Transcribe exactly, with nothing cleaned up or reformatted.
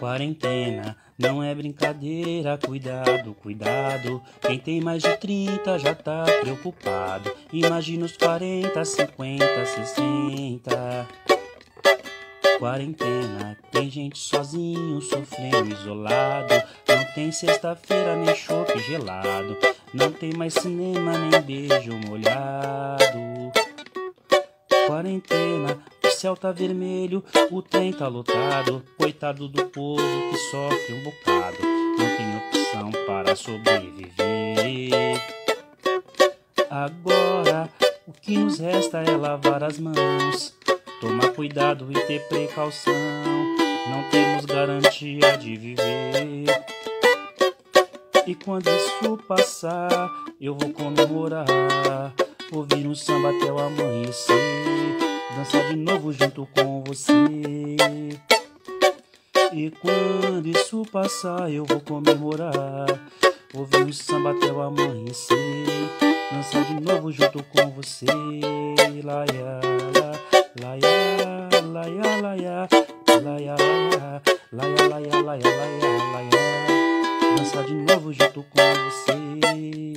Quarentena não é brincadeira, cuidado, cuidado. Quem tem mais de trinta já tá preocupado. Imagina os quarenta, cinquenta, sessenta. Quarentena, tem gente sozinho, sofrendo, isolado. Não tem sexta-feira nem chope gelado. Não tem mais cinema nem beijo molhado. Quarentena, o céu tá vermelho, o trem tá lotado. Coitado do povo que sofre um bocado. Não tem opção para sobreviver. Agora, o que nos resta é lavar as mãos, tomar cuidado e ter precaução. Não temos garantia de viver. E quando isso passar, eu vou comemorar, ouvir um samba até o amanhecer, dançar de novo junto com você. E quando isso passar, eu vou comemorar, ouvir um samba até o amanhecer, dançar de novo junto com você. Laia, laia, laia, laia, laia, laia, laia, laia, laia, laia, laia, dançar de novo junto com você.